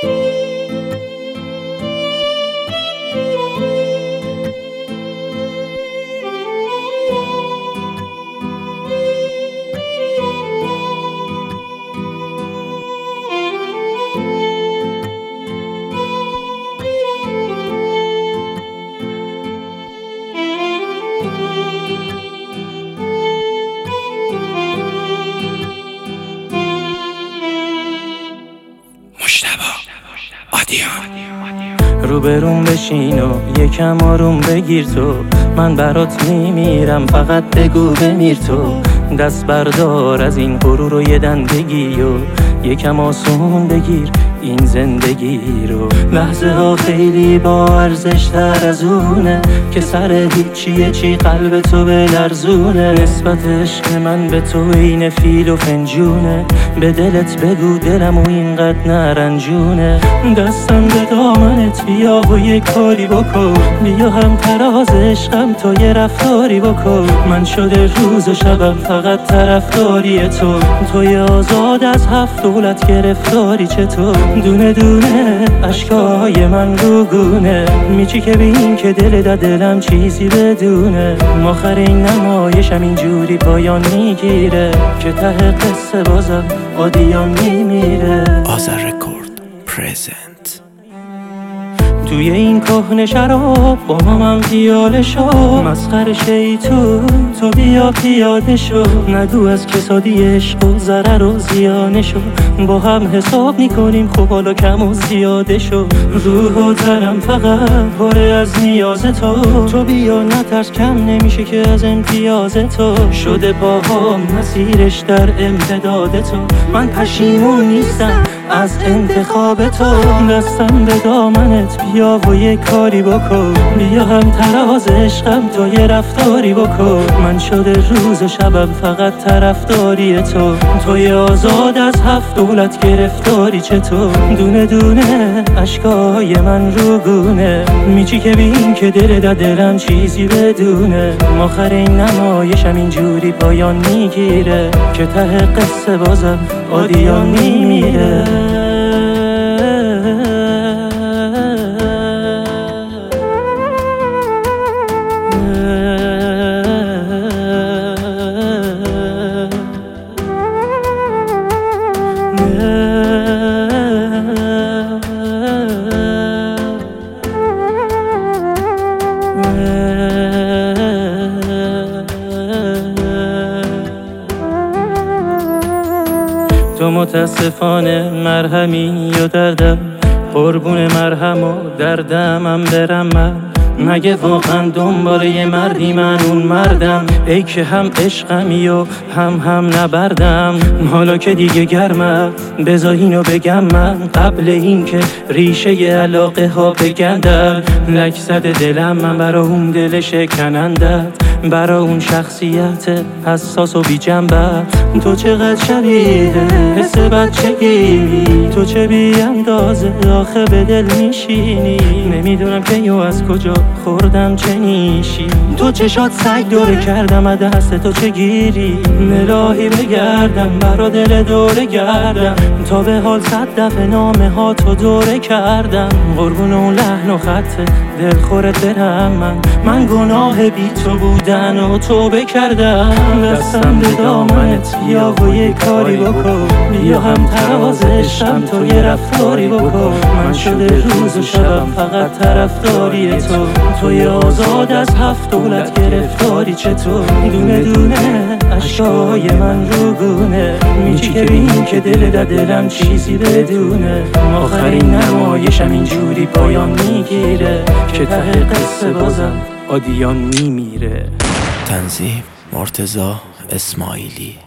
رو بروم بشین و یکم آروم بگیر تو، من برات میمیرم، فقط بگو بمیر تو. دست بردار از این غرور و یه دندگی و یکم آسون بگیر این زندگی رو. لحظه ها خیلی با ارزش تر از اونه که سر هیچیه چی قلب تو بلرزونه. نسبت عشق من به تو این فیل و فنجونه، به دلت بگو دلم و اینقدر نرنجونه. دستم به دامنت بیا و یه کاری بکن، بیا هم تراز عشقم تو یه رفتاری بکن. من شده روز و شبم فقط طرفداری تو، توی آزاد از 7 دولت گرفتاری چطور؟ دونه دونه اشکای من رو گونه میچی که بین که دل دا دلم چیزی بدونه. آخر این نمایشم اینجوری پایان میگیره که ته قصه بازم آدیان میمیره. آذر رکورد پرزنت. توی این کهنه شراب با من پیاله شو، مسخره شیطون تو بیا پیاده شو. نگو از کسادی عشق و ضرر و زیانه شو، با هم حساب میکنیم خب حالا کم و زیاده شو. روح و تنم فقط پاره از نیاز تو بیا نترس کم نمیشه که از امتیاز تو. شده پاهام مسیرش در امتداد تو، من پشیمون نیستم از انتخاب تو. دستم به دامنت بیا و یه کاری بکن، بیا هم تراز عشقم تو یه رفتاری بکن. من شده روز و شبم فقط طرفداری تو، توی آزاد از 7 دولت گرفتاری چطور؟ دونه دونه اشکای من رو گونه میچی که بین که دل دا دلم چیزی بدونه. آخر این نمایشم اینجوری پایان میگیره که ته قصه بازم آدیان میمیره. تو متاسفانه مرهمی و دردم، قربون مرهم و دردمم برم من. مگه واقعا دنبال یه مردی من اون مردم؟ ای که هم عشقمی و هم نبردم. حالا که دیگه گرمم بذار اینو بگم من، قبل این که ریشه ی علاقه ها بگندم. لک زده دلم من برا اون دل شکنندت، برا اون شخصیت حساس و بی جنبت. تو چقدر شبیه حس بچگی، تو چه بی اندازه آخه به دل میشینی. نمیدونم که یو از کجا خوردم چه نیشی، تو چشات سگ دوره کردم از دست تو چه گیری. الهی بگردم برا دل دوره گردم، تا به حال 100 دفعه نامه ها تو دوره کردم. قربون اون لحن و خط دلخورت برم من گناه بی تو بودن و توبه کردم. دستم به دامنت بیا و یه کاری بکن، بیا هم تراز عشقم تو یه رفتاری بکن. من شده روز و شبم فقط طرفداری تو، توی آزاد از 7 دولت گرفتاری چطور؟ دونه دونه اشکای من رو گونه میچی که بین که دل دا دلم چیزی بدونه. آخرین نمایشم اینجوری پایان میگیره که ته قصه بازم آدیان میمیره. تنظیم مرتضی اسماعیلی.